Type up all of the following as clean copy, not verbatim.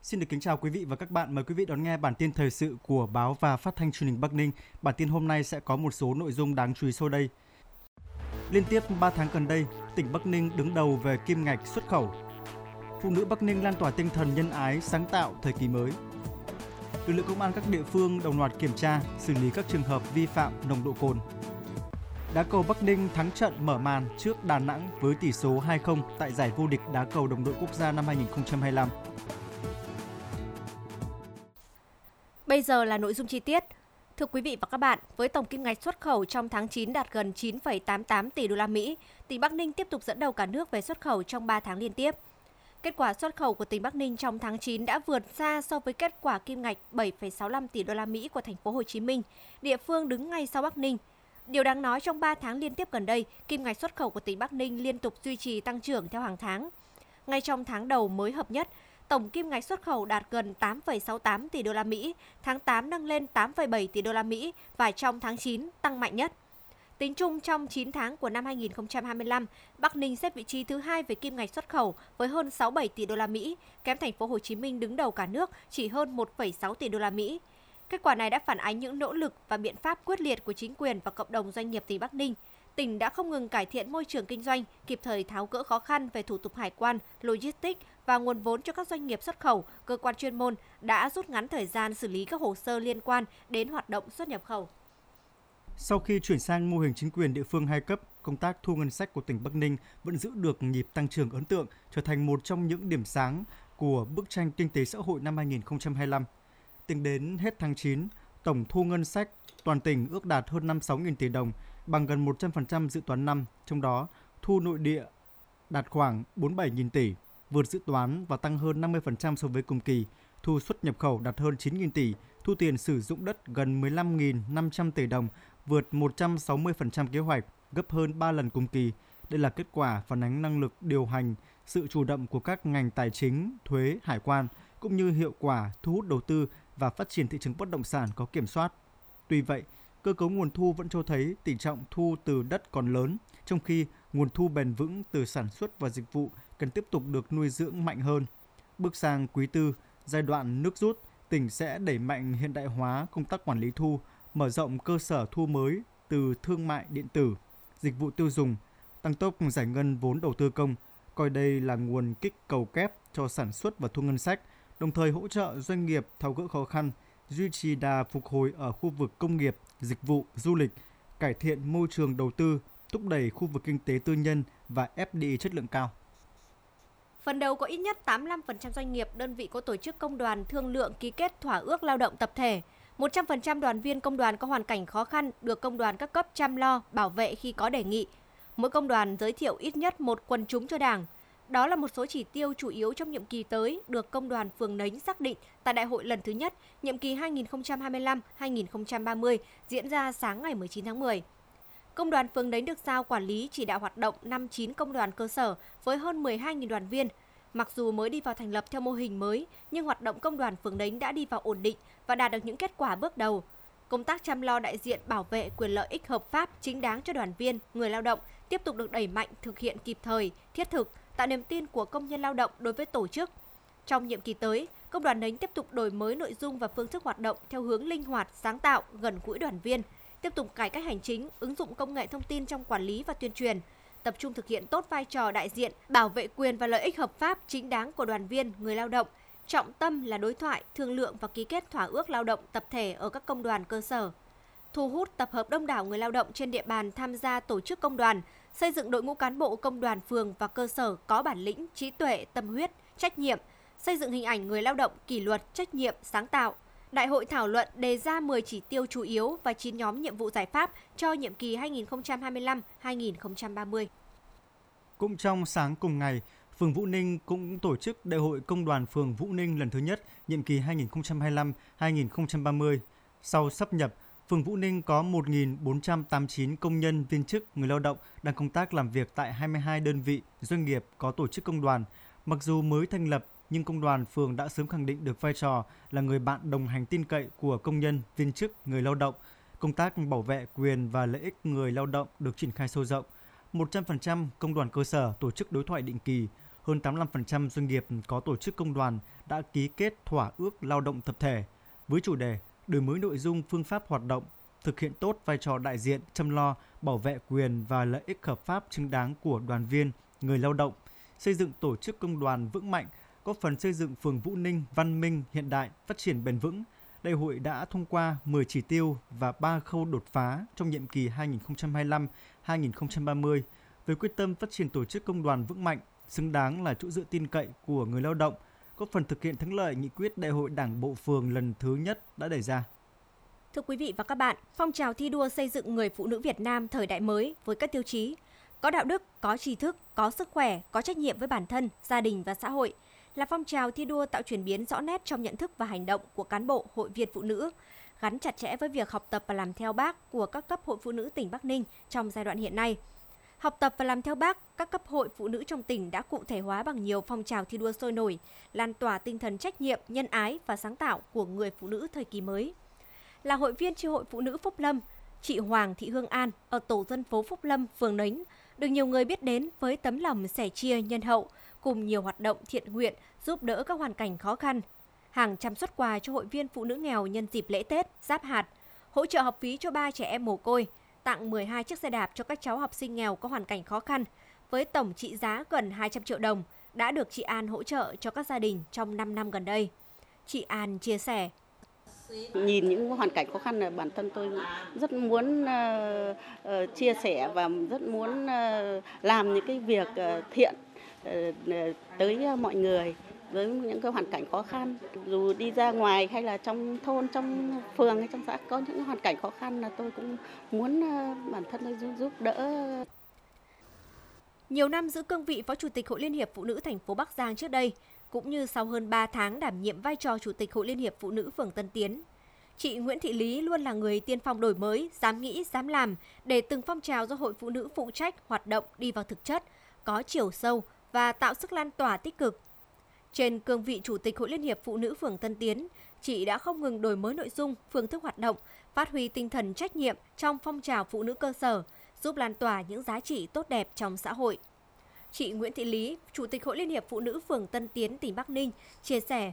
Xin được kính chào quý vị và các bạn. Mời quý vị đón nghe bản tin thời sự của báo và phát thanh truyền hình Bắc Ninh. Bản tin hôm nay sẽ có một số nội dung đáng chú ý sau đây. Liên tiếp 3 tháng gần đây, tỉnh Bắc Ninh đứng đầu về kim ngạch xuất khẩu. Phụ nữ Bắc Ninh lan tỏa tinh thần nhân ái, sáng tạo thời kỳ mới. Lực lượng công an các địa phương đồng loạt kiểm tra, xử lý các trường hợp vi phạm nồng độ cồn. Đá cầu Bắc Ninh thắng trận mở màn trước Đà Nẵng với tỷ số 2-0 tại giải vô địch đá cầu đồng đội quốc gia năm 2025. Bây giờ là nội dung chi tiết. Thưa quý vị và các bạn, với tổng kim ngạch xuất khẩu trong tháng 9 đạt gần 9,88 tỷ đô la Mỹ, tỉnh Bắc Ninh tiếp tục dẫn đầu cả nước về xuất khẩu trong 3 tháng liên tiếp. Kết quả xuất khẩu của tỉnh Bắc Ninh trong tháng 9 đã vượt xa so với kết quả kim ngạch 7,65 tỷ đô la Mỹ của thành phố Hồ Chí Minh, địa phương đứng ngay sau Bắc Ninh. Điều đáng nói trong 3 tháng liên tiếp gần đây, kim ngạch xuất khẩu của tỉnh Bắc Ninh liên tục duy trì tăng trưởng theo hàng tháng. Ngay trong tháng đầu mới hợp nhất, tổng kim ngạch xuất khẩu đạt gần 8,68 tỷ đô la Mỹ, tháng 8 nâng lên 8,7 tỷ đô la Mỹ và trong tháng 9 tăng mạnh nhất. Tính chung trong 9 tháng của năm 2025, Bắc Ninh xếp vị trí thứ 2 về kim ngạch xuất khẩu với hơn 67 tỷ đô la Mỹ, kém thành phố Hồ Chí Minh đứng đầu cả nước chỉ hơn 1,6 tỷ đô la Mỹ. Kết quả này đã phản ánh những nỗ lực và biện pháp quyết liệt của chính quyền và cộng đồng doanh nghiệp tỉnh Bắc Ninh. Tỉnh đã không ngừng cải thiện môi trường kinh doanh, kịp thời tháo gỡ khó khăn về thủ tục hải quan, logistics và nguồn vốn cho các doanh nghiệp xuất khẩu, cơ quan chuyên môn đã rút ngắn thời gian xử lý các hồ sơ liên quan đến hoạt động xuất nhập khẩu. Sau khi chuyển sang mô hình chính quyền địa phương 2 cấp, công tác thu ngân sách của tỉnh Bắc Ninh vẫn giữ được nhịp tăng trưởng ấn tượng, trở thành một trong những điểm sáng của bức tranh kinh tế xã hội năm 2025. Tính đến hết tháng 9, tổng thu ngân sách toàn tỉnh ước đạt hơn 56.000 tỷ đồng, bằng gần 100% dự toán năm, trong đó thu nội địa đạt khoảng 47.000 tỷ, vượt dự toán và tăng hơn 50% so với cùng kỳ. Thu xuất nhập khẩu đạt hơn 9.000 tỷ, thu tiền sử dụng đất gần 15.500 tỷ đồng, vượt 160% kế hoạch, gấp hơn 3 lần cùng kỳ. Đây là kết quả phản ánh năng lực điều hành, sự chủ động của các ngành tài chính, thuế, hải quan, cũng như hiệu quả thu hút đầu tư và phát triển thị trường bất động sản có kiểm soát. Tuy vậy, cơ cấu nguồn thu vẫn cho thấy tỷ trọng thu từ đất còn lớn, trong khi nguồn thu bền vững từ sản xuất và dịch vụ cần tiếp tục được nuôi dưỡng mạnh hơn. Bước sang quý tư, giai đoạn nước rút, tỉnh sẽ đẩy mạnh hiện đại hóa công tác quản lý thu, mở rộng cơ sở thu mới từ thương mại điện tử, dịch vụ tiêu dùng, tăng tốc giải ngân vốn đầu tư công, coi đây là nguồn kích cầu kép cho sản xuất và thu ngân sách, đồng thời hỗ trợ doanh nghiệp tháo gỡ khó khăn, duy trì đà phục hồi ở khu vực công nghiệp, dịch vụ, du lịch, cải thiện môi trường đầu tư, thúc đẩy khu vực kinh tế tư nhân và FDI chất lượng cao. Phần đầu có ít nhất 85% doanh nghiệp, đơn vị có tổ chức công đoàn thương lượng ký kết thỏa ước lao động tập thể. 100% đoàn viên công đoàn có hoàn cảnh khó khăn được công đoàn các cấp chăm lo, bảo vệ khi có đề nghị. Mỗi công đoàn giới thiệu ít nhất một quần chúng cho Đảng. Đó là một số chỉ tiêu chủ yếu trong nhiệm kỳ tới được công đoàn phường Nấnh xác định tại đại hội lần thứ nhất, nhiệm kỳ 2025-2030 diễn ra sáng ngày 19 tháng 10. Công đoàn phường Nấnh được giao quản lý chỉ đạo hoạt động 59 công đoàn cơ sở với hơn 12.000 đoàn viên. Mặc dù mới đi vào thành lập theo mô hình mới, nhưng hoạt động công đoàn phường Nấnh đã đi vào ổn định và đạt được những kết quả bước đầu. Công tác chăm lo đại diện bảo vệ quyền lợi ích hợp pháp chính đáng cho đoàn viên, người lao động tiếp tục được đẩy mạnh, thực hiện kịp thời, thiết thực, tạo niềm tin của công nhân lao động đối với tổ chức. Trong nhiệm kỳ tới, công đoàn Nấnh tiếp tục đổi mới nội dung và phương thức hoạt động theo hướng linh hoạt, sáng tạo, gần gũi đoàn viên, tiếp tục cải cách hành chính, ứng dụng công nghệ thông tin trong quản lý và tuyên truyền, tập trung thực hiện tốt vai trò đại diện, bảo vệ quyền và lợi ích hợp pháp chính đáng của đoàn viên, người lao động. Trọng tâm là đối thoại, thương lượng và ký kết thỏa ước lao động tập thể ở các công đoàn cơ sở. Thu hút tập hợp đông đảo người lao động trên địa bàn tham gia tổ chức công đoàn, xây dựng đội ngũ cán bộ công đoàn phường và cơ sở có bản lĩnh, trí tuệ, tâm huyết, trách nhiệm, xây dựng hình ảnh người lao động kỷ luật, trách nhiệm, sáng tạo. Đại hội thảo luận đề ra 10 chỉ tiêu chủ yếu và 9 nhóm nhiệm vụ giải pháp cho nhiệm kỳ 2025-2030. Cũng trong sáng cùng ngày, phường Vũ Ninh cũng tổ chức Đại hội Công đoàn phường Vũ Ninh lần thứ nhất, nhiệm kỳ 2025-2030. Sau sáp nhập, phường Vũ Ninh có 1.489 công nhân, viên chức, người lao động đang công tác làm việc tại 22 đơn vị, doanh nghiệp có tổ chức công đoàn. Mặc dù mới thành lập, nhưng công đoàn phường đã sớm khẳng định được vai trò là người bạn đồng hành tin cậy của công nhân, viên chức, người lao động. Công tác bảo vệ quyền và lợi ích người lao động được triển khai sâu rộng. 100% công đoàn cơ sở tổ chức đối thoại định kỳ, hơn 85% doanh nghiệp có tổ chức công đoàn đã ký kết thỏa ước lao động tập thể với chủ đề đổi mới nội dung phương pháp hoạt động, thực hiện tốt vai trò đại diện, chăm lo, bảo vệ quyền và lợi ích hợp pháp chính đáng của đoàn viên, người lao động, xây dựng tổ chức công đoàn vững mạnh, góp phần xây dựng phường Vũ Ninh văn minh, hiện đại, phát triển bền vững. Đại hội đã thông qua 10 chỉ tiêu và 3 khâu đột phá trong nhiệm kỳ 2025-2030 với quyết tâm phát triển tổ chức công đoàn vững mạnh, xứng đáng là chỗ dựa tin cậy của người lao động, góp phần thực hiện thắng lợi nghị quyết Đại hội Đảng bộ phường lần thứ nhất đã đề ra. Thưa quý vị và các bạn, phong trào thi đua xây dựng người phụ nữ Việt Nam thời đại mới với các tiêu chí có đạo đức, có tri thức, có sức khỏe, có trách nhiệm với bản thân, gia đình và xã hội là phong trào thi đua tạo chuyển biến rõ nét trong nhận thức và hành động của cán bộ, hội viên phụ nữ, gắn chặt chẽ với việc học tập và làm theo Bác của các cấp hội phụ nữ tỉnh Bắc Ninh trong giai đoạn hiện nay. Học tập và làm theo Bác, các cấp hội phụ nữ trong tỉnh đã cụ thể hóa bằng nhiều phong trào thi đua sôi nổi, lan tỏa tinh thần trách nhiệm, nhân ái và sáng tạo của người phụ nữ thời kỳ mới. Là hội viên chi hội phụ nữ Phúc Lâm, chị Hoàng Thị Hương An ở tổ dân phố Phúc Lâm, phường Nấnh được nhiều người biết đến với tấm lòng sẻ chia nhân hậu cùng nhiều hoạt động thiện nguyện giúp đỡ các hoàn cảnh khó khăn. Hàng trăm suất quà cho hội viên phụ nữ nghèo nhân dịp lễ Tết, Giáp Hạt, hỗ trợ học phí cho 3 trẻ em mồ côi, tặng 12 chiếc xe đạp cho các cháu học sinh nghèo có hoàn cảnh khó khăn với tổng trị giá gần 200 triệu đồng đã được chị An hỗ trợ cho các gia đình trong 5 năm gần đây. Chị An chia sẻ. Nhìn những hoàn cảnh khó khăn là bản thân tôi rất muốn chia sẻ và rất muốn làm những cái việc thiện tới mọi người với những cái hoàn cảnh khó khăn. Dù đi ra ngoài hay là trong thôn, trong phường hay trong xã có những hoàn cảnh khó khăn là tôi cũng muốn bản thân tôi giúp đỡ. Nhiều năm giữ cương vị Phó Chủ tịch Hội Liên hiệp Phụ nữ thành phố Bắc Giang trước đây, cũng như sau hơn 3 tháng đảm nhiệm vai trò Chủ tịch Hội Liên hiệp Phụ nữ phường Tân Tiến, chị Nguyễn Thị Lý luôn là người tiên phong đổi mới, dám nghĩ, dám làm để từng phong trào do Hội Phụ nữ phụ trách hoạt động đi vào thực chất, có chiều sâu và tạo sức lan tỏa tích cực. Trên cương vị Chủ tịch Hội Liên hiệp Phụ nữ phường Tân Tiến, chị đã không ngừng đổi mới nội dung, phương thức hoạt động, phát huy tinh thần trách nhiệm trong phong trào phụ nữ cơ sở, giúp lan tỏa những giá trị tốt đẹp trong xã hội. Chị Nguyễn Thị Lý, Chủ tịch Hội Liên hiệp Phụ nữ phường Tân Tiến, tỉnh Bắc Ninh, chia sẻ.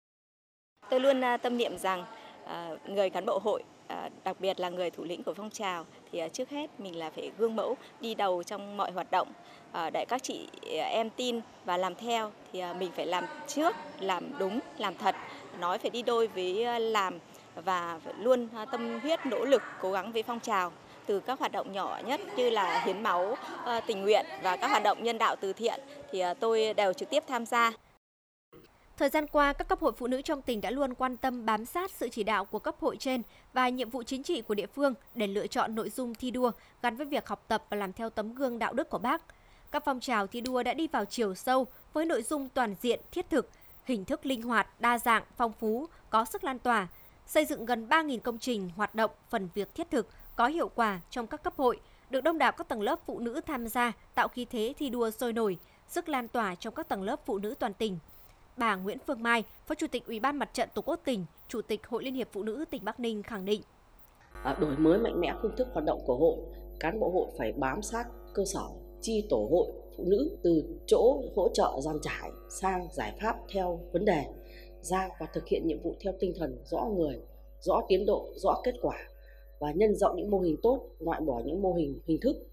Tôi luôn tâm niệm rằng người cán bộ hội, đặc biệt là người thủ lĩnh của phong trào, thì trước hết mình là phải gương mẫu đi đầu trong mọi hoạt động. Để các chị em tin và làm theo thì mình phải làm trước, làm đúng, làm thật, nói phải đi đôi với làm và phải luôn tâm huyết nỗ lực cố gắng với phong trào. Từ các hoạt động nhỏ nhất như là hiến máu tình nguyện và các hoạt động nhân đạo từ thiện thì tôi đều trực tiếp tham gia. Thời gian qua, các cấp hội phụ nữ trong tỉnh đã luôn quan tâm bám sát sự chỉ đạo của cấp hội trên và nhiệm vụ chính trị của địa phương để lựa chọn nội dung thi đua gắn với việc học tập và làm theo tấm gương đạo đức của Bác. Các phong trào thi đua đã đi vào chiều sâu với nội dung toàn diện, thiết thực, hình thức linh hoạt, đa dạng, phong phú, có sức lan tỏa, xây dựng gần 3.000 công trình hoạt động phần việc thiết thực, có hiệu quả trong các cấp hội, được đông đảo các tầng lớp phụ nữ tham gia, tạo khí thế thi đua sôi nổi, sức lan tỏa trong các tầng lớp phụ nữ toàn tỉnh. Bà Nguyễn Phương Mai, Phó Chủ tịch Ủy ban Mặt trận Tổ quốc tỉnh, Chủ tịch Hội Liên hiệp Phụ nữ tỉnh Bắc Ninh khẳng định. Đổi mới mạnh mẽ phương thức hoạt động của hội, cán bộ hội phải bám sát cơ sở, chi tổ hội phụ nữ từ chỗ hỗ trợ dàn trải sang giải pháp theo vấn đề, giao và thực hiện nhiệm vụ theo tinh thần rõ người, rõ tiến độ, rõ kết quả và nhân rộng những mô hình tốt, loại bỏ những mô hình hình thức,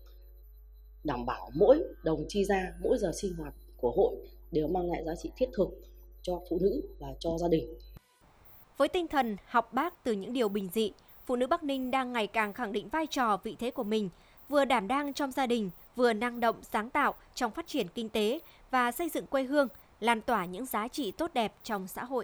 đảm bảo mỗi đồng chi ra, mỗi giờ sinh hoạt của hội đều mang lại giá trị thiết thực cho phụ nữ và cho gia đình. Với tinh thần học Bác từ những điều bình dị, phụ nữ Bắc Ninh đang ngày càng khẳng định vai trò vị thế của mình, vừa đảm đang trong gia đình, vừa năng động sáng tạo trong phát triển kinh tế và xây dựng quê hương, lan tỏa những giá trị tốt đẹp trong xã hội.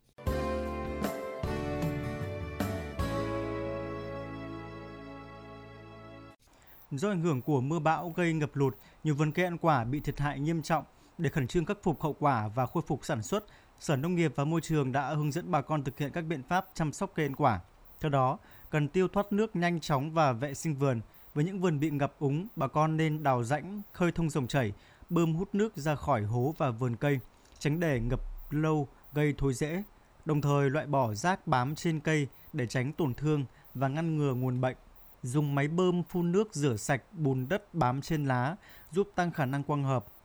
Do ảnh hưởng của mưa bão gây ngập lụt, nhiều vườn cây ăn quả bị thiệt hại nghiêm trọng. Để khẩn trương khắc phục hậu quả và khôi phục sản xuất, Sở Nông nghiệp và Môi trường đã hướng dẫn bà con thực hiện các biện pháp chăm sóc cây ăn quả. Theo đó, cần tiêu thoát nước nhanh chóng và vệ sinh vườn. Với những vườn bị ngập úng, bà con nên đào rãnh, khơi thông dòng chảy, bơm hút nước ra khỏi hố và vườn cây, tránh để ngập lâu gây thối rễ. Đồng thời loại bỏ rác bám trên cây để tránh tổn thương và ngăn ngừa nguồn bệnh. Dùng máy bơm phun nước rửa sạch bùn đất bám trên lá, giúp tăng khả năng quang hợp,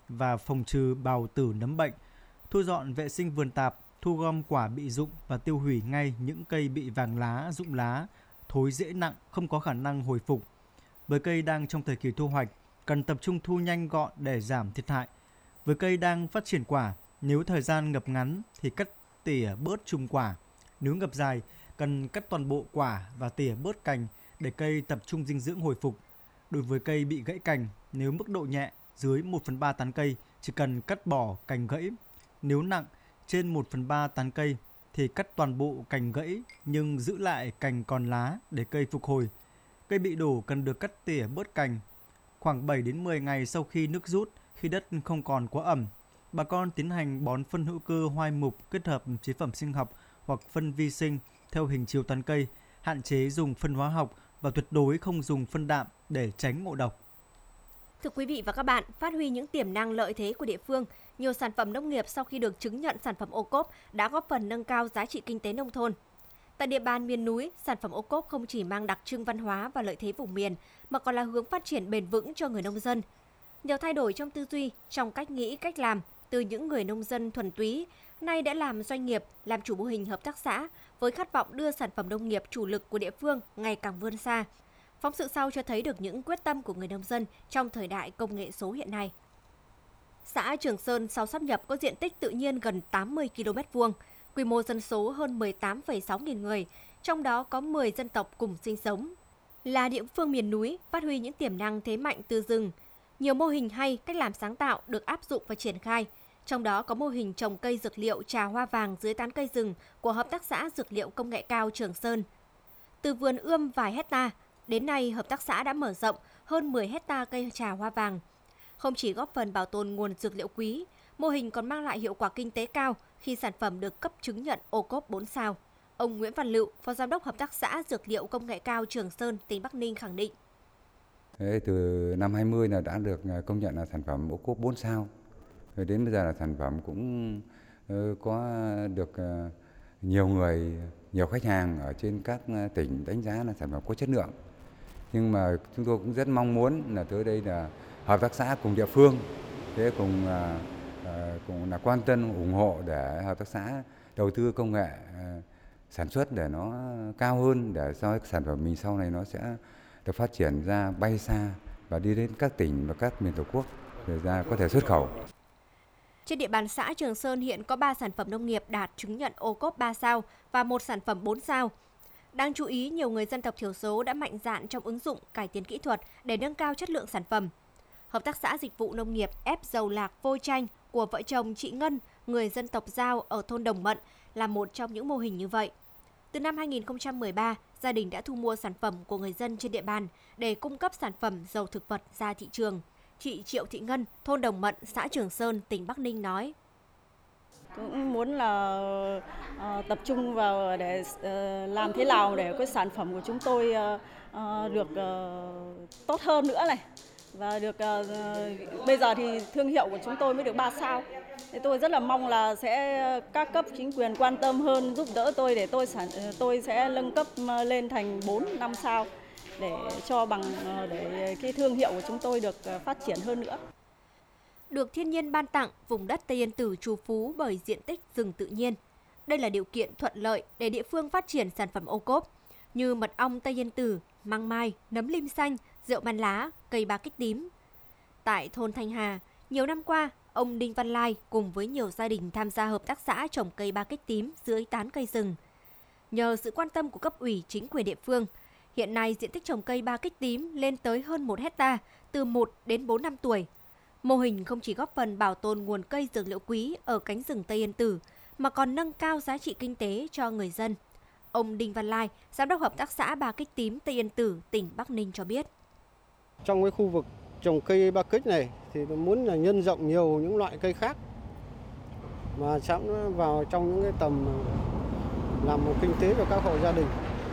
và phòng trừ bào tử nấm bệnh, thu dọn vệ sinh vườn tạp, thu gom quả bị rụng và tiêu hủy ngay những cây bị vàng lá, rụng lá, thối rễ nặng, không có khả năng hồi phục. Với cây đang trong thời kỳ thu hoạch, cần tập trung thu nhanh gọn để giảm thiệt hại. Với cây đang phát triển quả, nếu thời gian ngập ngắn thì cắt tỉa bớt chùm quả. Nếu ngập dài, cần cắt toàn bộ quả và tỉa bớt cành để cây tập trung dinh dưỡng hồi phục. Đối với cây bị gãy cành, nếu mức độ nhẹ dưới 1/3 tán cây, chỉ cần cắt bỏ cành gãy. Nếu nặng trên 1/3 tán cây thì cắt toàn bộ cành gãy nhưng giữ lại cành còn lá để cây phục hồi. Cây bị đổ cần được cắt tỉa bớt cành. Khoảng 7 đến 10 ngày sau khi nước rút, khi đất không còn quá ẩm, bà con tiến hành bón phân hữu cơ hoai mục kết hợp chế phẩm sinh học hoặc phân vi sinh theo hình chiếu tán cây, hạn chế dùng phân hóa học và tuyệt đối không dùng phân đạm để tránh ngộ độc. Thưa quý vị và các bạn, phát huy những tiềm năng lợi thế của địa phương, nhiều sản phẩm nông nghiệp sau khi được chứng nhận sản phẩm ô cốp đã góp phần nâng cao giá trị kinh tế nông thôn. Tại địa bàn miền núi, sản phẩm ô cốp không chỉ mang đặc trưng văn hóa và lợi thế vùng miền, mà còn là hướng phát triển bền vững cho người nông dân. Nhờ thay đổi trong tư duy, trong cách nghĩ, cách làm, từ những người nông dân thuần túy, nay đã làm doanh nghiệp, làm chủ mô hình hợp tác xã, với khát vọng đưa sản phẩm nông nghiệp chủ lực của địa phương ngày càng vươn xa. Phóng sự sau cho thấy được những quyết tâm của người nông dân trong thời đại công nghệ số hiện nay. Xã Trường Sơn sau sáp nhập có diện tích tự nhiên gần 80 km², quy mô dân số hơn 18,6 nghìn người, trong đó có 10 dân tộc cùng sinh sống. Là địa phương miền núi, phát huy những tiềm năng thế mạnh từ rừng. Nhiều mô hình hay, cách làm sáng tạo được áp dụng và triển khai. Trong đó có mô hình trồng cây dược liệu trà hoa vàng dưới tán cây rừng của Hợp tác xã Dược liệu Công nghệ cao Trường Sơn. Từ vườn ươm vài hecta, đến nay hợp tác xã đã mở rộng hơn 10 hecta cây trà hoa vàng. Không chỉ góp phần bảo tồn nguồn dược liệu quý, mô hình còn mang lại hiệu quả kinh tế cao khi sản phẩm được cấp chứng nhận ô cốp 4 sao. Ông Nguyễn Văn Lựu, Phó Giám đốc Hợp tác xã Dược liệu Công nghệ cao Trường Sơn, tỉnh Bắc Ninh khẳng định. Từ năm 20 là đã được công nhận là sản phẩm ô cốp 4 sao. Rồi đến bây giờ là sản phẩm cũng có được nhiều khách hàng ở trên các tỉnh đánh giá là sản phẩm có chất lượng. Nhưng mà chúng tôi cũng rất mong muốn là tới đây là hợp tác xã cùng địa phương cùng là quan tâm ủng hộ để hợp tác xã đầu tư công nghệ sản xuất để nó cao hơn, để cho sản phẩm mình sau này nó sẽ được phát triển ra bay xa và đi đến các tỉnh và các miền Tổ quốc để ra có thể xuất khẩu. Trên địa bàn xã Trường Sơn hiện có 3 sản phẩm nông nghiệp đạt chứng nhận ô cốp 3 sao và 1 sản phẩm 4 sao. Đáng chú ý, nhiều người dân tộc thiểu số đã mạnh dạn trong ứng dụng cải tiến kỹ thuật để nâng cao chất lượng sản phẩm. Hợp tác xã dịch vụ nông nghiệp ép dầu lạc vôi chanh của vợ chồng chị Ngân, người dân tộc Dao ở thôn Đồng Mận là một trong những mô hình như vậy. Từ năm 2013, gia đình đã thu mua sản phẩm của người dân trên địa bàn để cung cấp sản phẩm dầu thực vật ra thị trường. Chị Triệu Thị Ngân, thôn Đồng Mận, xã Trường Sơn, tỉnh Bắc Ninh nói. Cũng muốn là tập trung vào để làm thế nào để cái sản phẩm của chúng tôi được tốt hơn nữa này. Và được bây giờ thì thương hiệu của chúng tôi mới được 3 sao. Thì tôi rất là mong là sẽ các cấp chính quyền quan tâm hơn, giúp đỡ tôi để tôi sẽ nâng cấp lên thành 4-5 sao để để cái thương hiệu của chúng tôi được phát triển hơn nữa. Được thiên nhiên ban tặng, vùng đất Tây Yên Tử trù phú bởi diện tích rừng tự nhiên. Đây là điều kiện thuận lợi để địa phương phát triển sản phẩm ô cốp như mật ong Tây Yên Tử, măng mai, nấm lim xanh, rượu man lá, cây ba kích tím. Tại thôn Thanh Hà, nhiều năm qua, ông Đinh Văn Lai cùng với nhiều gia đình tham gia hợp tác xã trồng cây ba kích tím dưới tán cây rừng. Nhờ sự quan tâm của cấp ủy chính quyền địa phương, hiện nay diện tích trồng cây ba kích tím lên tới hơn 1 hecta từ 1 đến 4 năm tuổi. Mô hình không chỉ góp phần bảo tồn nguồn cây dược liệu quý ở cánh rừng Tây Yên Tử, mà còn nâng cao giá trị kinh tế cho người dân. Ông Đinh Văn Lai, Giám đốc Hợp tác xã Ba Kích Tím Tây Yên Tử, tỉnh Bắc Ninh cho biết. Trong cái khu vực trồng cây ba kích này thì muốn là nhân rộng nhiều những loại cây khác mà sẵn vào trong những cái tầm làm một kinh tế cho các hộ gia đình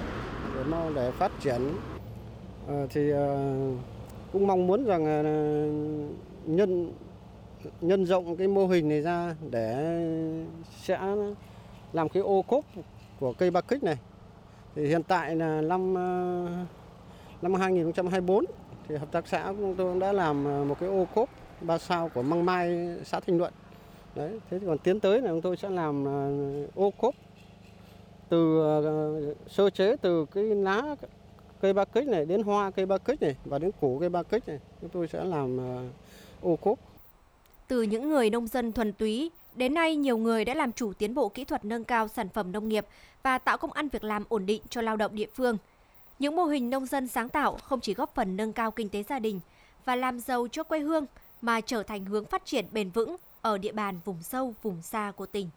để phát triển. Thì cũng mong muốn rằng nhân rộng cái mô hình này ra để sẽ làm cái ô cốp của cây ba kích này. Thì hiện tại là năm 2024 thì hợp tác xã chúng tôi đã làm một cái ô cốp 3 sao của Măng Mai, xã Thanh Luận. Đấy, thế còn tiến tới là chúng tôi sẽ làm ô cốp từ sơ chế từ cái lá cây ba kích này đến hoa cây ba kích này và đến củ cây ba kích này, chúng tôi sẽ làm ô cốp. Từ những người nông dân thuần túy, đến nay nhiều người đã làm chủ tiến bộ kỹ thuật nâng cao sản phẩm nông nghiệp và tạo công ăn việc làm ổn định cho lao động địa phương. Những mô hình nông dân sáng tạo không chỉ góp phần nâng cao kinh tế gia đình và làm giàu cho quê hương mà trở thành hướng phát triển bền vững ở địa bàn vùng sâu, vùng xa của tỉnh.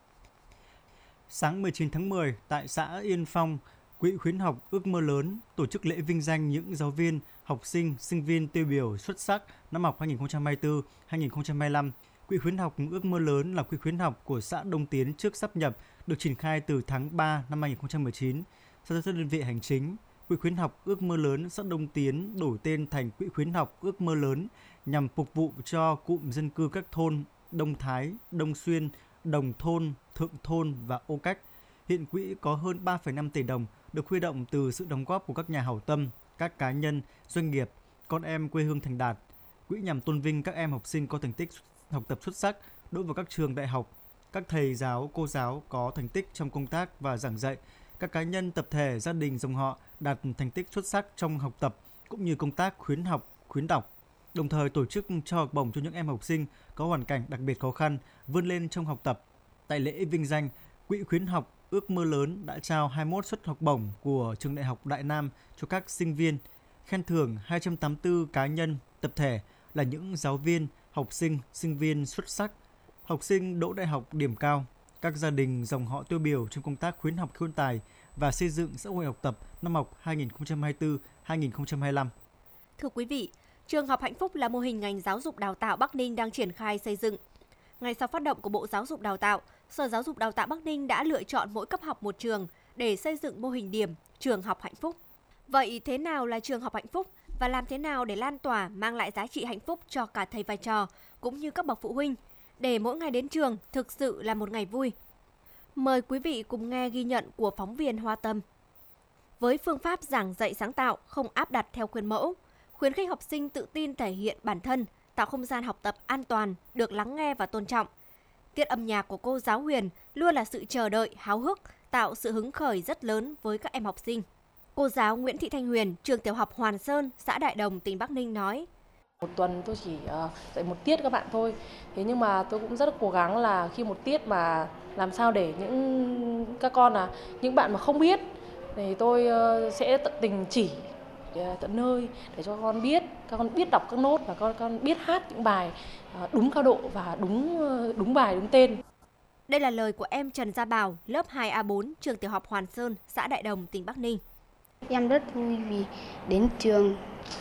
Sáng 19 tháng 10, tại xã Yên Phong, Quỹ khuyến học Ước mơ lớn tổ chức lễ vinh danh những giáo viên, học sinh, sinh viên tiêu biểu xuất sắc năm học 2024-2025. Quỹ khuyến học Ước mơ lớn là quỹ khuyến học của xã Đông Tiến trước sáp nhập, được triển khai từ tháng 3 năm 2019. Sau các đơn vị hành chính, Quỹ khuyến học Ước mơ lớn xã Đông Tiến đổi tên thành Quỹ khuyến học Ước mơ lớn nhằm phục vụ cho cụm dân cư các thôn Đông Thái, Đông Xuyên, Đồng Thôn, Thượng Thôn và Ô Cách. Hiện quỹ có hơn 3,5 tỷ đồng được huy động từ sự đóng góp của các nhà hảo tâm, các cá nhân, doanh nghiệp, con em quê hương thành đạt. Quỹ nhằm tôn vinh các em học sinh có thành tích học tập xuất sắc đỗ vào các trường đại học, các thầy giáo, cô giáo có thành tích trong công tác và giảng dạy, các cá nhân, tập thể, gia đình dòng họ đạt thành tích xuất sắc trong học tập cũng như công tác khuyến học, khuyến đọc. Đồng thời tổ chức trao học bổng cho những em học sinh có hoàn cảnh đặc biệt khó khăn vươn lên trong học tập. Tại lễ vinh danh, Quỹ khuyến học Ước mơ lớn đã trao 21 suất học bổng của trường Đại học Đại Nam cho các sinh viên, khen thưởng 284 cá nhân, tập thể là những giáo viên, học sinh, sinh viên xuất sắc, học sinh đỗ đại học điểm cao, các gia đình dòng họ tiêu biểu trong công tác khuyến học khuyến tài và xây dựng xã hội học tập năm học 2024-2025. Thưa quý vị, Trường học Hạnh Phúc là mô hình ngành giáo dục đào tạo Bắc Ninh đang triển khai xây dựng. Ngay sau phát động của Bộ Giáo dục Đào tạo, Sở Giáo dục Đào tạo Bắc Ninh đã lựa chọn mỗi cấp học một trường để xây dựng mô hình điểm trường học hạnh phúc. Vậy thế nào là trường học hạnh phúc và làm thế nào để lan tỏa mang lại giá trị hạnh phúc cho cả thầy và trò cũng như các bậc phụ huynh để mỗi ngày đến trường thực sự là một ngày vui? Mời quý vị cùng nghe ghi nhận của phóng viên Hoa Tâm. Với phương pháp giảng dạy sáng tạo, không áp đặt theo khuôn mẫu, khuyến khích học sinh tự tin thể hiện bản thân, tạo không gian học tập an toàn, được lắng nghe và tôn trọng. Tiết âm nhạc của cô giáo Huyền luôn là sự chờ đợi, háo hức, tạo sự hứng khởi rất lớn với các em học sinh. Cô giáo Nguyễn Thị Thanh Huyền, trường tiểu học Hoàn Sơn, xã Đại Đồng, tỉnh Bắc Ninh nói: Một tuần tôi chỉ dạy một tiết các bạn thôi. Thế nhưng mà tôi cũng rất cố gắng là khi một tiết mà làm sao để các con những bạn mà không biết thì tôi sẽ tận tình chỉ tận nơi để cho con biết đọc các nốt và con biết hát những bài đúng cao độ và đúng bài đúng tên. Đây là lời của em Trần Gia Bảo, lớp 2A4, trường tiểu học Hoàn Sơn, xã Đại Đồng, tỉnh Bắc Ninh. Em rất vui vì đến trường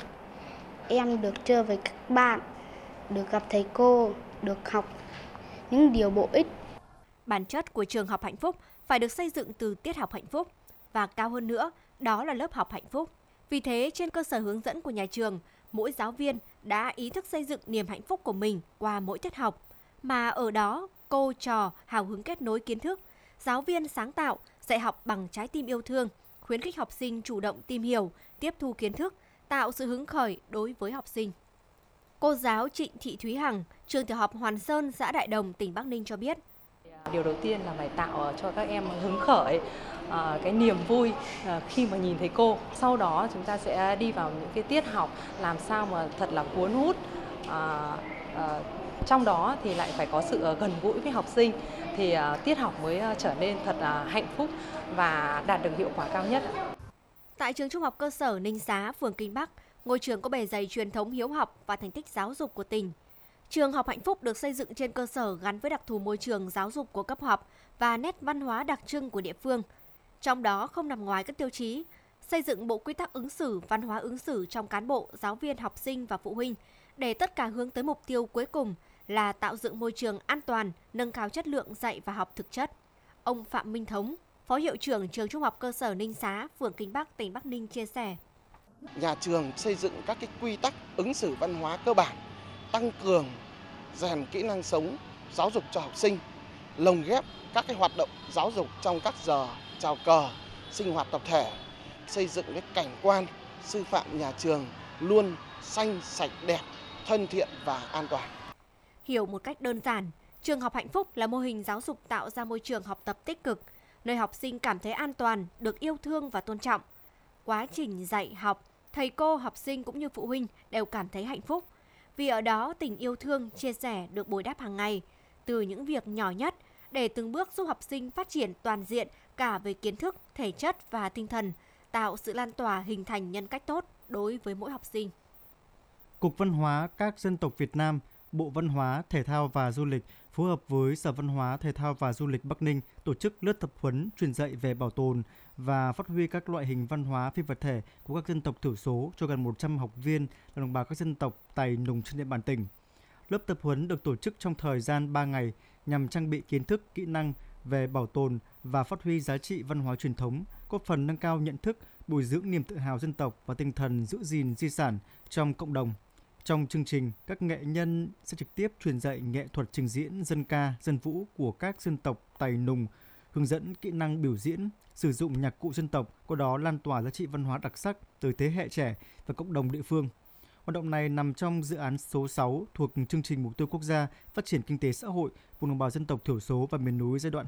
em được chơi với các bạn, được gặp thầy cô, được học những điều bổ ích. Bản chất của trường học hạnh phúc phải được xây dựng từ tiết học hạnh phúc và cao hơn nữa, đó là lớp học hạnh phúc. Vì thế, trên cơ sở hướng dẫn của nhà trường, mỗi giáo viên đã ý thức xây dựng niềm hạnh phúc của mình qua mỗi tiết học, mà ở đó cô trò hào hứng kết nối kiến thức, giáo viên sáng tạo, dạy học bằng trái tim yêu thương, khuyến khích học sinh chủ động tìm hiểu, tiếp thu kiến thức, tạo sự hứng khởi đối với học sinh. Cô giáo Trịnh Thị Thúy Hằng, trường tiểu học Hoàn Sơn, xã Đại Đồng, tỉnh Bắc Ninh cho biết: Điều đầu tiên là phải tạo cho các em hứng khởi, cái niềm vui khi mà nhìn thấy cô. Sau đó chúng ta sẽ đi vào những cái tiết học làm sao mà thật là cuốn hút. Trong đó thì lại phải có sự gần gũi với học sinh thì tiết học mới trở nên thật là hạnh phúc và đạt được hiệu quả cao nhất. Tại trường trung học cơ sở Ninh Xá, phường Kinh Bắc, ngôi trường có bề dày truyền thống hiếu học và thành tích giáo dục của tỉnh. Trường học hạnh phúc được xây dựng trên cơ sở gắn với đặc thù môi trường giáo dục của cấp học và nét văn hóa đặc trưng của địa phương. Trong đó không nằm ngoài các tiêu chí, xây dựng bộ quy tắc ứng xử, văn hóa ứng xử trong cán bộ, giáo viên, học sinh và phụ huynh, để tất cả hướng tới mục tiêu cuối cùng là tạo dựng môi trường an toàn, nâng cao chất lượng dạy và học thực chất. Ông Phạm Minh Thống, Phó Hiệu trưởng trường trung học cơ sở Ninh Xá, phường Kinh Bắc, tỉnh Bắc Ninh chia sẻ: Nhà trường xây dựng các cái quy tắc ứng xử văn hóa cơ bản, tăng cường rèn kỹ năng sống, giáo dục cho học sinh, lồng ghép các cái hoạt động giáo dục trong các giờ chào cờ, sinh hoạt tập thể, xây dựng cái cảnh quan sư phạm nhà trường luôn xanh, sạch, đẹp, thân thiện và an toàn. Hiểu một cách đơn giản, trường học hạnh phúc là mô hình giáo dục tạo ra môi trường học tập tích cực, nơi học sinh cảm thấy an toàn, được yêu thương và tôn trọng. Quá trình dạy học, thầy cô, học sinh cũng như phụ huynh đều cảm thấy hạnh phúc. Vì ở đó tình yêu thương, chia sẻ được bồi đắp hàng ngày, từ những việc nhỏ nhất để từng bước giúp học sinh phát triển toàn diện cả về kiến thức, thể chất và tinh thần, tạo sự lan tỏa hình thành nhân cách tốt đối với mỗi học sinh. Cục Văn hóa các dân tộc Việt Nam, Bộ Văn hóa, Thể thao và Du lịch phối hợp với Sở Văn hóa, Thể thao và Du lịch Bắc Ninh tổ chức lớp tập huấn truyền dạy về bảo tồn và phát huy các loại hình văn hóa phi vật thể của các dân tộc thiểu số cho gần 100 học viên là đồng bào các dân tộc Tày Nùng trên địa bàn tỉnh. Lớp tập huấn được tổ chức trong thời gian 3 ngày nhằm trang bị kiến thức, kỹ năng về bảo tồn và phát huy giá trị văn hóa truyền thống, góp phần nâng cao nhận thức, bồi dưỡng niềm tự hào dân tộc và tinh thần giữ gìn di sản trong cộng đồng. Trong chương trình, các nghệ nhân sẽ trực tiếp truyền dạy nghệ thuật trình diễn dân ca, dân vũ của các dân tộc Tày Nùng, hướng dẫn kỹ năng biểu diễn, sử dụng nhạc cụ dân tộc, qua đó lan tỏa giá trị văn hóa đặc sắc tới thế hệ trẻ và cộng đồng địa phương. Hoạt động này nằm trong dự án số 6 thuộc chương trình Mục tiêu Quốc gia Phát triển Kinh tế Xã hội vùng đồng bào dân tộc thiểu số và miền núi giai đoạn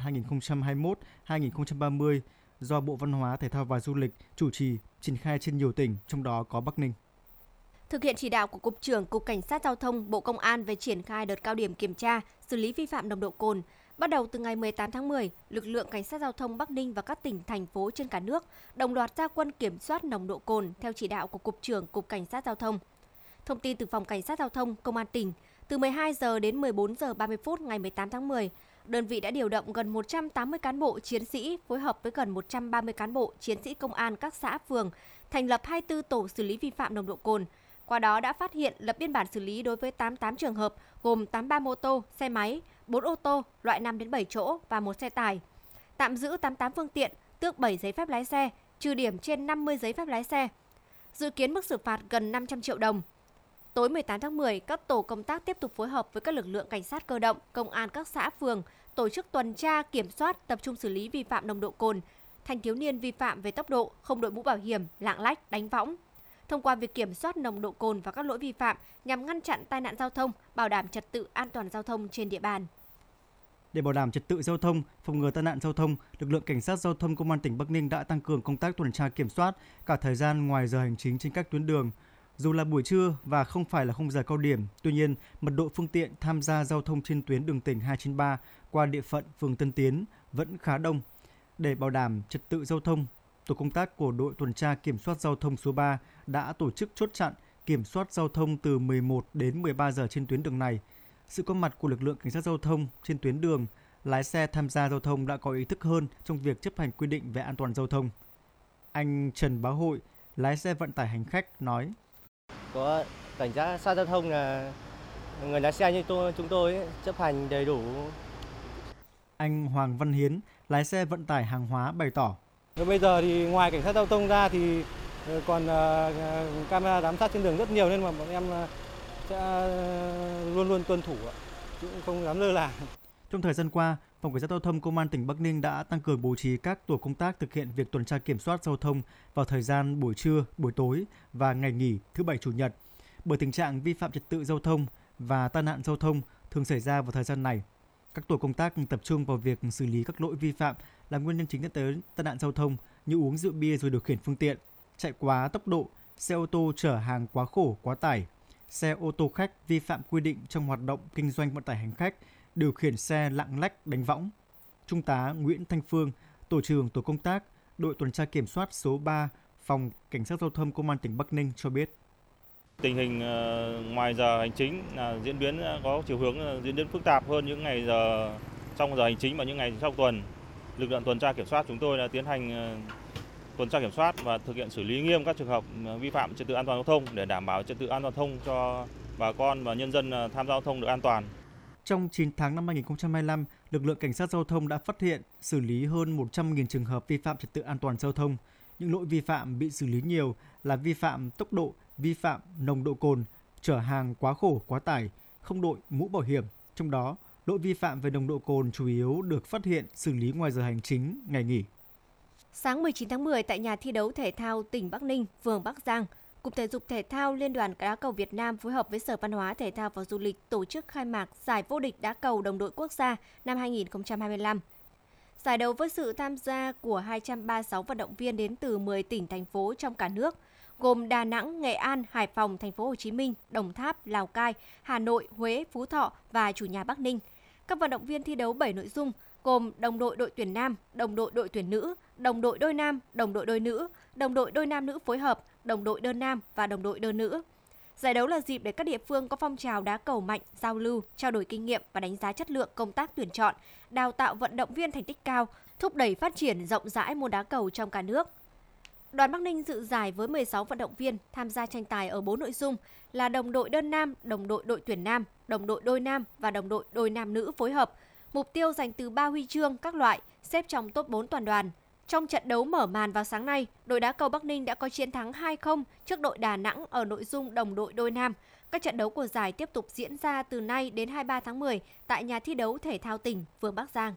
2021-2030 do Bộ Văn hóa, Thể thao và Du lịch chủ trì, triển khai trên nhiều tỉnh, trong đó có Bắc Ninh. Thực hiện chỉ đạo của Cục trưởng Cục Cảnh sát Giao thông Bộ Công an về triển khai đợt cao điểm kiểm tra, xử lý vi phạm nồng độ cồn, bắt đầu từ ngày 18 tháng 10, lực lượng Cảnh sát Giao thông Bắc Ninh và các tỉnh, thành phố trên cả nước đồng loạt ra quân kiểm soát nồng độ cồn theo chỉ đạo của Cục trưởng Cục Cảnh sát Giao thông. Thông tin từ Phòng Cảnh sát Giao thông Công an tỉnh, từ 12 giờ đến 14 giờ 30 phút ngày 18 tháng 10, đơn vị đã điều động gần 180 cán bộ chiến sĩ phối hợp với gần 130 cán bộ chiến sĩ công an các xã phường, thành lập 24 tổ xử lý vi phạm nồng độ cồn. Qua đó đã phát hiện lập biên bản xử lý đối với 88 trường hợp gồm 83 mô tô, xe máy, 4 ô tô loại 5 đến 7 chỗ và 1 xe tải. Tạm giữ 88 phương tiện, tước 7 giấy phép lái xe, trừ điểm trên 50 giấy phép lái xe. Dự kiến mức xử phạt gần 500 triệu đồng. Tối 18 tháng 10, các tổ công tác tiếp tục phối hợp với các lực lượng cảnh sát cơ động, công an các xã phường tổ chức tuần tra, kiểm soát, tập trung xử lý vi phạm nồng độ cồn, thanh thiếu niên vi phạm về tốc độ, không đội mũ bảo hiểm, lạng lách, đánh võng. Thông qua việc kiểm soát nồng độ cồn và các lỗi vi phạm nhằm ngăn chặn tai nạn giao thông, bảo đảm trật tự an toàn giao thông trên địa bàn. Để bảo đảm trật tự giao thông, phòng ngừa tai nạn giao thông, lực lượng Cảnh sát Giao thông Công an tỉnh Bắc Ninh đã tăng cường công tác tuần tra kiểm soát cả thời gian ngoài giờ hành chính trên các tuyến đường. Dù là buổi trưa và không phải là khung giờ cao điểm, tuy nhiên, mật độ phương tiện tham gia giao thông trên tuyến đường tỉnh 293 qua địa phận phường Tân Tiến vẫn khá đông. Để bảo đảm trật tự giao thông, tổ công tác của đội tuần tra kiểm soát giao thông số 3 đã tổ chức chốt chặn kiểm soát giao thông từ 11 đến 13 giờ trên tuyến đường này. Sự có mặt của lực lượng cảnh sát giao thông trên tuyến đường, lái xe tham gia giao thông đã có ý thức hơn trong việc chấp hành quy định về an toàn giao thông. Anh Trần Bá Hội, lái xe vận tải hành khách nói: Có cảnh sát giao thông là người lái xe như chúng tôi chấp hành đầy đủ. Anh Hoàng Văn Hiến, lái xe vận tải hàng hóa bày tỏ: Bây giờ thì ngoài cảnh sát giao thông ra thì còn camera giám sát trên đường rất nhiều, nên mà bọn em sẽ luôn luôn tuân thủ, chứ không dám lơ là. Trong thời gian qua, Phòng Cảnh sát Giao thông Công an tỉnh Bắc Ninh đã tăng cường bố trí các tổ công tác thực hiện việc tuần tra kiểm soát giao thông vào thời gian buổi trưa, buổi tối và ngày nghỉ thứ Bảy, Chủ nhật. Bởi tình trạng vi phạm trật tự giao thông và tai nạn giao thông thường xảy ra vào thời gian này, các tổ công tác tập trung vào việc xử lý các lỗi vi phạm là nguyên nhân chính dẫn tới tai nạn giao thông như uống rượu bia rồi điều khiển phương tiện, chạy quá tốc độ, xe ô tô chở hàng quá khổ, quá tải, xe ô tô khách vi phạm quy định trong hoạt động kinh doanh vận tải hành khách, điều khiển xe lạng lách đánh võng. Trung tá Nguyễn Thanh Phương, tổ trưởng tổ công tác đội tuần tra kiểm soát số 3 Phòng Cảnh sát Giao thông Công an tỉnh Bắc Ninh cho biết: Tình hình ngoài giờ hành chính là diễn biến có chiều hướng diễn biến phức tạp hơn những ngày giờ trong giờ hành chính và những ngày trong tuần. Lực lượng tuần tra kiểm soát chúng tôi đã tiến hành tuần tra kiểm soát và thực hiện xử lý nghiêm các trường hợp vi phạm trật tự an toàn giao thông để đảm bảo trật tự an toàn giao thông cho bà con và nhân dân tham gia giao thông được an toàn. Trong 9 tháng năm 2025, lực lượng Cảnh sát Giao thông đã phát hiện, xử lý hơn 100.000 trường hợp vi phạm trật tự an toàn giao thông. Những lỗi vi phạm bị xử lý nhiều là vi phạm tốc độ, vi phạm nồng độ cồn, chở hàng quá khổ, quá tải, không đội mũ bảo hiểm. Trong đó, lỗi vi phạm về nồng độ cồn chủ yếu được phát hiện xử lý ngoài giờ hành chính, ngày nghỉ. Sáng 19 tháng 10 tại nhà thi đấu thể thao tỉnh Bắc Ninh, phường Bắc Giang, Cục Thể dục Thể thao Liên đoàn đá cầu Việt Nam phối hợp với Sở Văn hóa Thể thao và Du lịch tổ chức khai mạc Giải vô địch đá cầu đồng đội quốc gia năm 2025. Giải đấu với sự tham gia của 236 vận động viên đến từ 10 tỉnh, thành phố trong cả nước, gồm Đà Nẵng, Nghệ An, Hải Phòng, Thành phố Hồ Chí Minh, Đồng Tháp, Lào Cai, Hà Nội, Huế, Phú Thọ và chủ nhà Bắc Ninh. Các vận động viên thi đấu 7 nội dung gồm đồng đội đội tuyển nam, đồng đội đội tuyển nữ, đồng đội đôi nam, đồng đội đôi nữ, đồng đội đôi nam nữ phối hợp, đồng đội đơn nam và đồng đội đơn nữ. Giải đấu là dịp để các địa phương có phong trào đá cầu mạnh, giao lưu, trao đổi kinh nghiệm và đánh giá chất lượng công tác tuyển chọn, đào tạo vận động viên thành tích cao, thúc đẩy phát triển rộng rãi môn đá cầu trong cả nước. Đoàn Bắc Ninh dự giải với 16 vận động viên tham gia tranh tài ở 4 nội dung là đồng đội đơn nam, đồng đội đội tuyển nam, đồng đội đôi nam và đồng đội đôi nam nữ phối hợp. Mục tiêu giành từ 3 huy chương các loại, xếp trong top 4 toàn đoàn. Trong trận đấu mở màn vào sáng nay, đội đá cầu Bắc Ninh đã có chiến thắng 2-0 trước đội Đà Nẵng ở nội dung đồng đội đôi nam. Các trận đấu của giải tiếp tục diễn ra từ nay đến 23 tháng 10 tại nhà thi đấu thể thao tỉnh, phường Bắc Giang.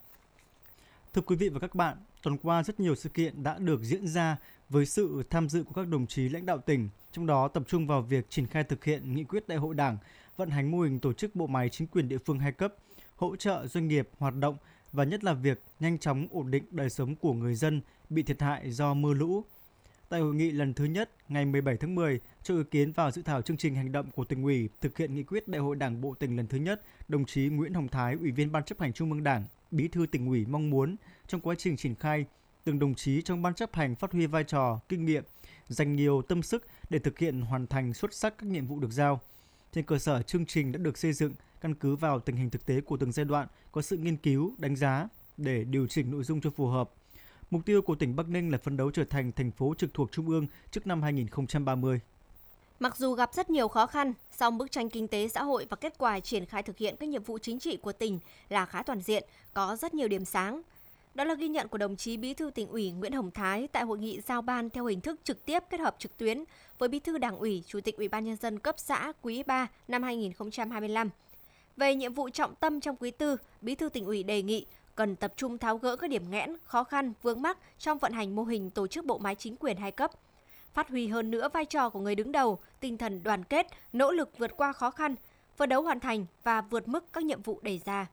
Thưa quý vị và các bạn, tuần qua rất nhiều sự kiện đã được diễn ra với sự tham dự của các đồng chí lãnh đạo tỉnh, trong đó tập trung vào việc triển khai thực hiện nghị quyết Đại hội Đảng, vận hành mô hình tổ chức bộ máy chính quyền địa phương 2 cấp, hỗ trợ doanh nghiệp hoạt động và nhất là việc nhanh chóng ổn định đời sống của người dân bị thiệt hại do mưa lũ. Tại hội nghị lần thứ nhất ngày 17 tháng 10, cho ý kiến vào dự thảo chương trình hành động của Tỉnh ủy thực hiện nghị quyết Đại hội Đảng bộ tỉnh lần thứ nhất, đồng chí Nguyễn Hồng Thái, Ủy viên Ban chấp hành Trung ương Đảng, Bí thư Tỉnh ủy mong muốn trong quá trình triển khai, từng đồng chí trong Ban chấp hành phát huy vai trò, kinh nghiệm, dành nhiều tâm sức để thực hiện hoàn thành xuất sắc các nhiệm vụ được giao. Trên cơ sở chương trình đã được xây dựng căn cứ vào tình hình thực tế của từng giai đoạn, có sự nghiên cứu, đánh giá để điều chỉnh nội dung cho phù hợp. Mục tiêu của tỉnh Bắc Ninh là phấn đấu trở thành thành phố trực thuộc Trung ương trước năm 2030. Mặc dù gặp rất nhiều khó khăn, song bức tranh kinh tế xã hội và kết quả triển khai thực hiện các nhiệm vụ chính trị của tỉnh là khá toàn diện, có rất nhiều điểm sáng. Đó là ghi nhận của đồng chí Bí thư Tỉnh ủy Nguyễn Hồng Thái tại hội nghị giao ban theo hình thức trực tiếp kết hợp trực tuyến với Bí thư Đảng ủy, Chủ tịch Ủy ban Nhân dân cấp xã quý 3 năm 2025. Về nhiệm vụ trọng tâm trong quý 4, Bí thư Tỉnh ủy đề nghị cần tập trung tháo gỡ các điểm nghẽn, khó khăn, vướng mắc trong vận hành mô hình tổ chức bộ máy chính quyền 2 cấp. Phát huy hơn nữa vai trò của người đứng đầu, tinh thần đoàn kết, nỗ lực vượt qua khó khăn, phấn đấu hoàn thành và vượt mức các nhiệm vụ đề ra.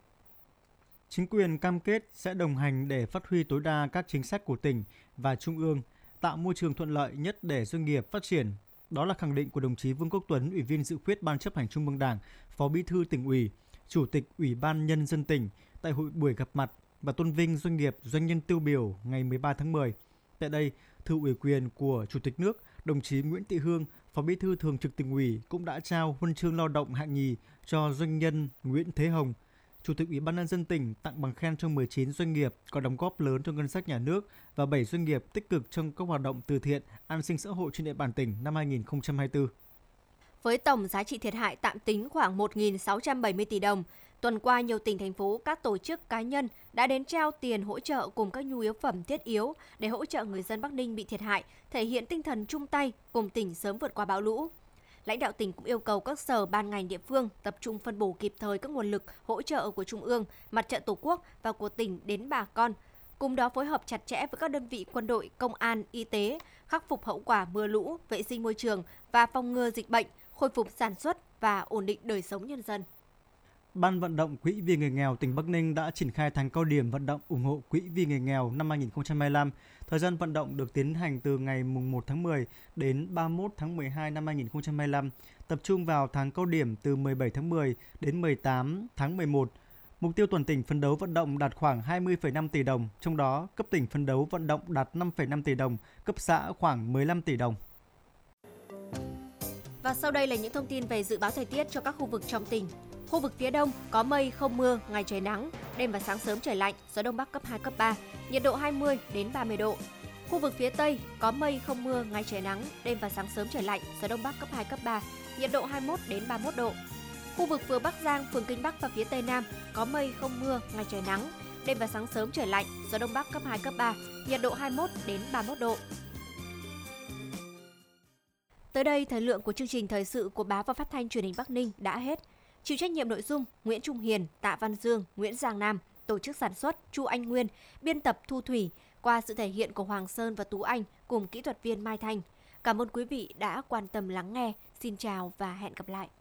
Chính quyền cam kết sẽ đồng hành để phát huy tối đa các chính sách của tỉnh và Trung ương, tạo môi trường thuận lợi nhất để doanh nghiệp phát triển. Đó là khẳng định của đồng chí Vương Quốc Tuấn, Ủy viên Dự khuyết Ban chấp hành Trung ương Đảng, Phó Bí thư Tỉnh ủy, Chủ tịch Ủy ban Nhân dân tỉnh tại hội buổi gặp mặt và tôn vinh doanh nghiệp doanh nhân tiêu biểu ngày 13 tháng 10. Tại đây, thưa ủy quyền của Chủ tịch nước, đồng chí Nguyễn Thị Hương, Phó Bí thư Thường trực Tỉnh ủy cũng đã trao huân chương lao động hạng nhì cho doanh nhân Nguyễn Thế Hồng. Chủ tịch Ủy ban Nhân dân tỉnh tặng bằng khen cho 19 doanh nghiệp có đóng góp lớn cho ngân sách nhà nước và 7 doanh nghiệp tích cực trong các hoạt động từ thiện, an sinh xã hội trên địa bàn tỉnh năm 2024. Với tổng giá trị thiệt hại tạm tính khoảng 1.670 tỷ đồng, tuần qua nhiều tỉnh, thành phố, các tổ chức, cá nhân đã đến trao tiền hỗ trợ cùng các nhu yếu phẩm thiết yếu để hỗ trợ người dân Bắc Ninh bị thiệt hại, thể hiện tinh thần chung tay cùng tỉnh sớm vượt qua bão lũ. Lãnh đạo tỉnh cũng yêu cầu các sở, ban ngành địa phương tập trung phân bổ kịp thời các nguồn lực hỗ trợ của Trung ương, Mặt trận Tổ quốc và của tỉnh đến bà con. Cùng đó phối hợp chặt chẽ với các đơn vị quân đội, công an, y tế, khắc phục hậu quả mưa lũ, vệ sinh môi trường và phòng ngừa dịch bệnh, khôi phục sản xuất và ổn định đời sống nhân dân. Ban vận động Quỹ vì người nghèo tỉnh Bắc Ninh đã triển khai tháng cao điểm vận động ủng hộ Quỹ vì người nghèo năm 2025. Thời gian vận động được tiến hành từ ngày 1 tháng 10 đến 31 tháng 12 năm 2025, tập trung vào tháng cao điểm từ 17 tháng 10 đến 18 tháng 11. Mục tiêu toàn tỉnh phấn đấu vận động đạt khoảng 20,5 tỷ đồng, trong đó cấp tỉnh phấn đấu vận động đạt 5,5 tỷ đồng, cấp xã khoảng 15 tỷ đồng. Và sau đây là những thông tin về dự báo thời tiết cho các khu vực trong tỉnh. Khu vực phía Đông có mây không mưa, ngày trời nắng, đêm và sáng sớm trời lạnh, gió Đông Bắc cấp 2, cấp 3, nhiệt độ 20 đến 30 độ. Khu vực phía Tây có mây không mưa, ngày trời nắng, đêm và sáng sớm trời lạnh, gió Đông Bắc cấp 2, cấp 3, nhiệt độ 21 đến 31 độ. Khu vực phường Bắc Giang, phường Kinh Bắc và phía Tây Nam có mây không mưa, ngày trời nắng, đêm và sáng sớm trời lạnh, gió Đông Bắc cấp 2, cấp 3, nhiệt độ 21 đến 31 độ. Tới đây, thời lượng của chương trình thời sự của Báo và Phát thanh Truyền hình Bắc Ninh đã hết. Chịu trách nhiệm nội dung Nguyễn Trung Hiền, Tạ Văn Dương, Nguyễn Giang Nam, tổ chức sản xuất Chu Anh Nguyên, biên tập Thu Thủy, qua sự thể hiện của Hoàng Sơn và Tú Anh cùng kỹ thuật viên Mai Thanh. Cảm ơn quý vị đã quan tâm lắng nghe. Xin chào và hẹn gặp lại.